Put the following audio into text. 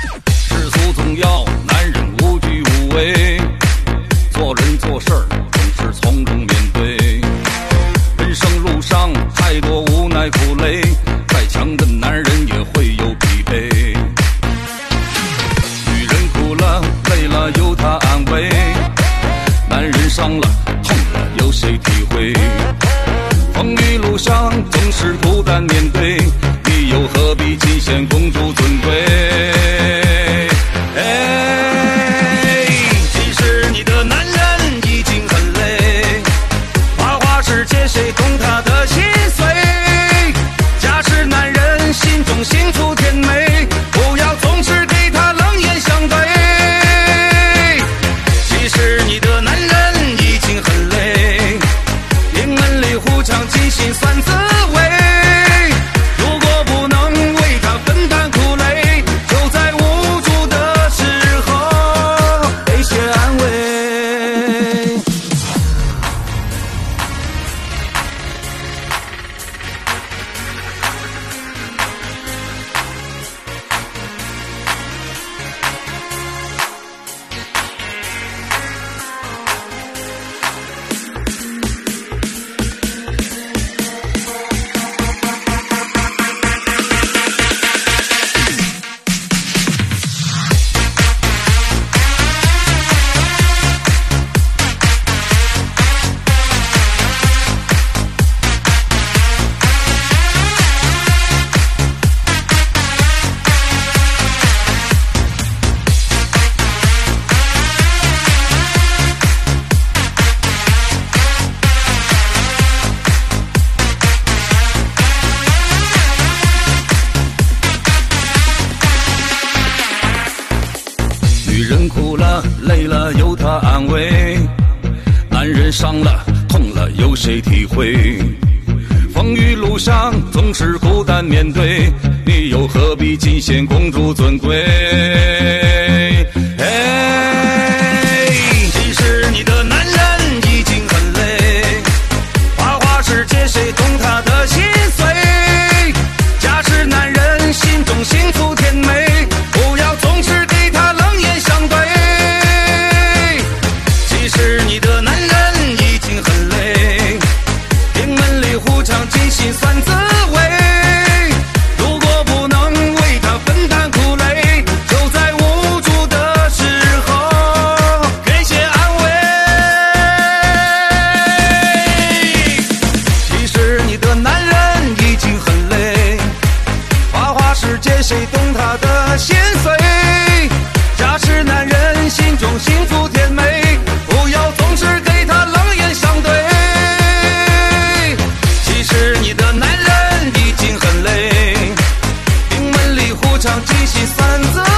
世俗总要男人无惧无畏，做人做事儿总是从容面对。人生路上太多无奈苦累，再强的男人也会有疲惫。女人哭了累了有她安慰，男人伤了痛了有谁体会？风雨路上总是孤单面对，你又何必尽显公主尊贵？其实你的男人已经很累，花花世界谁懂他的心碎？假使男人心中幸福甜美，不要总是给他冷眼相对。其实你的男人已经很累，营门里胡唱尽心酸滋味。如果不能为他分担苦累，就在无助的时候给些安慰。女人哭了累了有她安慰，男人伤了痛了有谁体会？风雨路上总是孤单面对，你又何必尽显公主尊贵？其实你的男人已经很累，花花世界谁懂他的心碎？假使男人心中幸福甜美，不要总是给他冷眼相对。其实你的男人已经很累，营门里胡唱尽心酸滋味。如果不能为他分担苦累，就在无助的时候给些安慰。其实你的男人已经很累，花花世界谁懂他的心碎？假使男人心中幸福甜美，不要总是给他冷眼相对。其实你的男人已经很累，营门里胡唱尽心酸滋